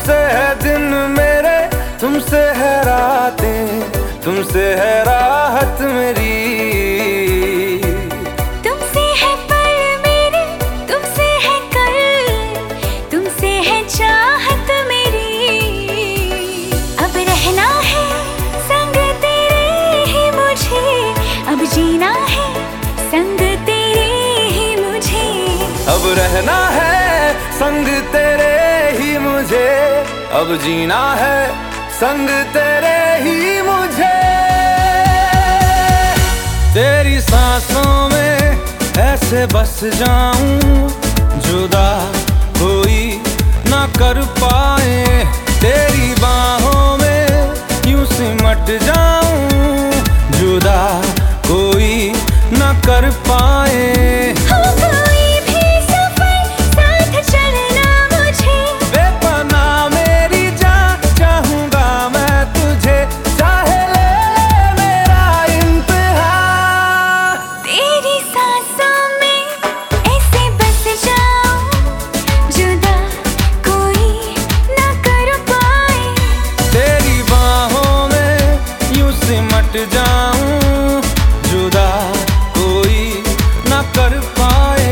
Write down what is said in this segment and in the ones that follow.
तुमसे है दिन मेरे, तुमसे है रातें, तुमसे है राहत मेरी। तुमसे है पल मेरे, तुमसे है कल, तुमसे है चाहत मेरी। अब रहना है संग तेरे ही मुझे, अब जीना है संग तेरे ही मुझे। अब रहना है संग तेरे ही मुझे, अब जीना है संग तेरे ही मुझे। तेरी सांसों में ऐसे बस जाऊं, जुदा कोई ना कर पाए। तेरी बाहों में यूं सिमट जाऊं, जुदा कोई ना कर पाए। जाऊं जुदा कोई ना कर पाए।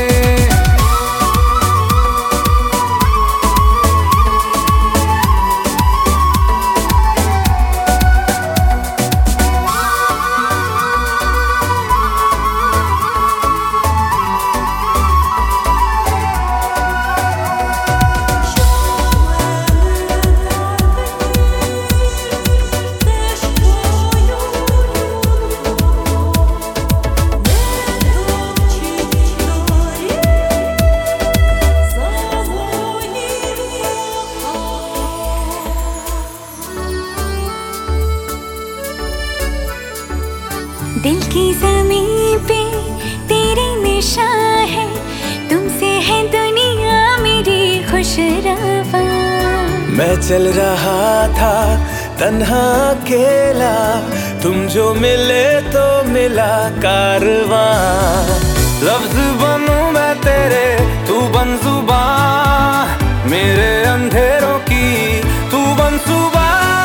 दिल की ज़मीं पे तेरी निशान है, तुमसे है दुनिया मेरी खुशरवा। मैं चल रहा था तन्हा अकेला, तुम जो मिले तो मिला कारवां। लफ्ज बनूं मैं तेरे, तू बन जुबां, मेरे अंधेरों की तू बन सुबह।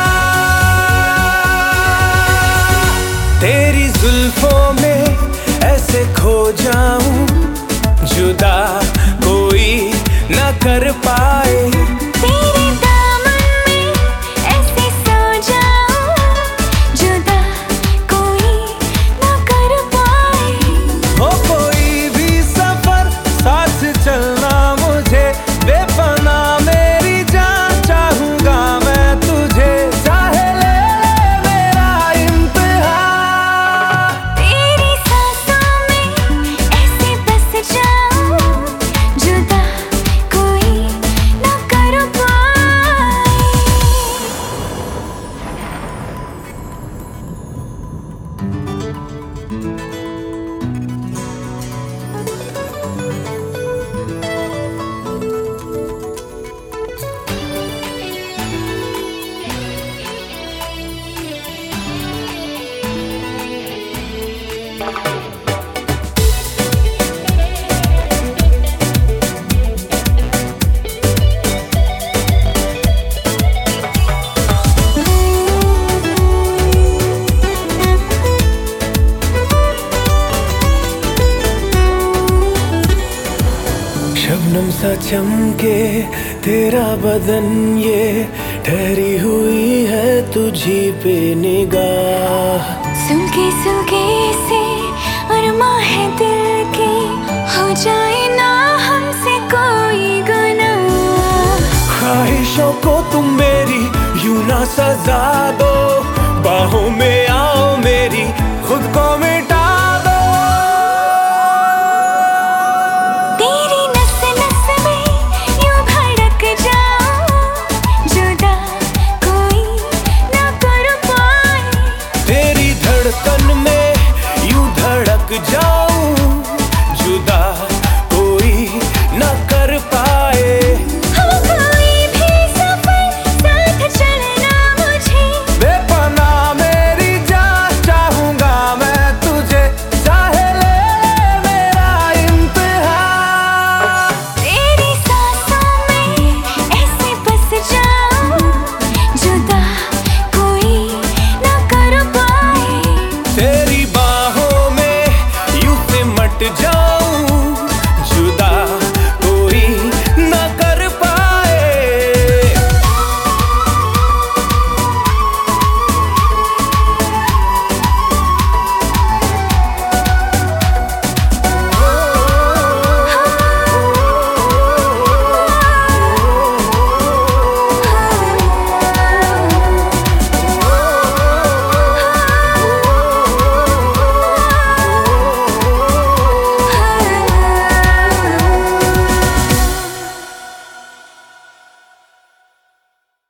तेरी जुल्फों में ऐसे खो जाऊं, जुदा कोई न कर पाए। तेरे दामन में ऐसे सो जाऊं, जुदा कोई न कर पाए। हो कोई भी सफर साथ चलना मुझे, बेपना मेरी जान चाहूंगा मैं तुझे। चाहे ले मेरा इम्तिहान, शबनम सा चमके तेरा बदन, ये ठहरी हुई है तुझी पे निगाह। सुलगे सुलगे से अरमां है दिल के, हो जाए ना हमसे कोई गुनाह। ख्वाहिशों को तुम मेरी यूं ना सजा दो, बाहों में आओ मेरी खुद को मिटा दो। तेरी नस नस में यूं धड़क जाऊं, जुदा कोई ना कर पाए। तेरी धड़कन में यूं धड़क जाओ,